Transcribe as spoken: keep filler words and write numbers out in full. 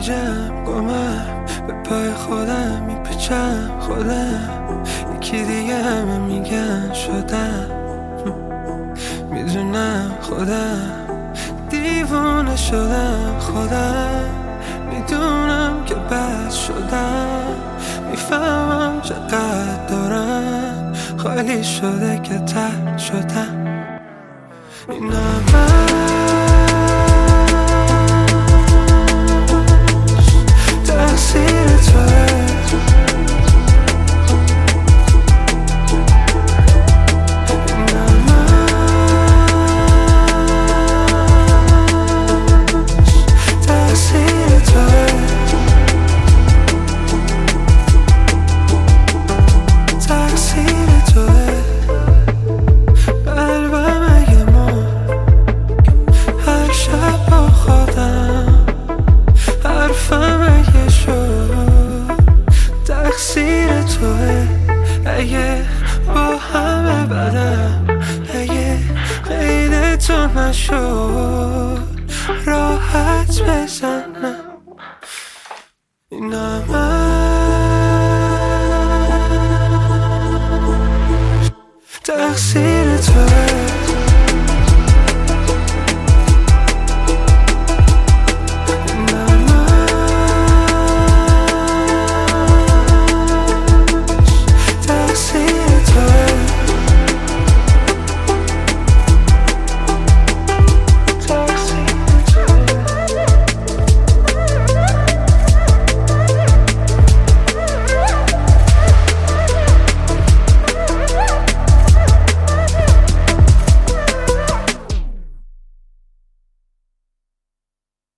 گیجم گمم به پای خودم میپیچم خودم یکی دیگه همه میگن شدم میدونم خودم دیوونه شدم خودم میدونم که بد شدم میفهمم چقدر دارم خالی شده که تر شدم این همش تقصیر توه تقصیر توه اگه با همه بدم اگه غیر تو نشد راحت بزنم این همش تقصیر توه